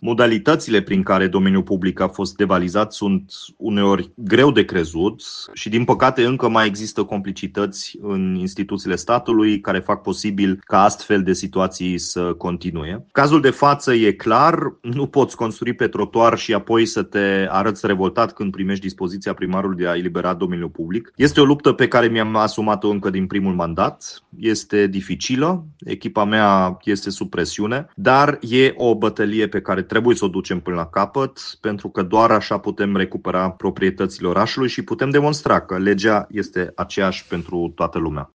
Modalitățile prin care domeniul public a fost devalizat sunt uneori greu de crezut și, din păcate, încă mai există complicități în instituțiile statului care fac posibil ca astfel de situații să continue. Cazul de față e clar, nu poți construi pe trotuar și apoi să te arăți revoltat când primești dispoziția primarului de a elibera domeniul public. Este o luptă pe care mi-am asumat-o încă din primul mandat. Este dificilă, echipa mea este sub presiune, dar e o bătălie pe care trebuie să o ducem până la capăt, pentru că doar așa putem recupera proprietățile orașului și putem demonstra că legea este aceeași pentru toată lumea.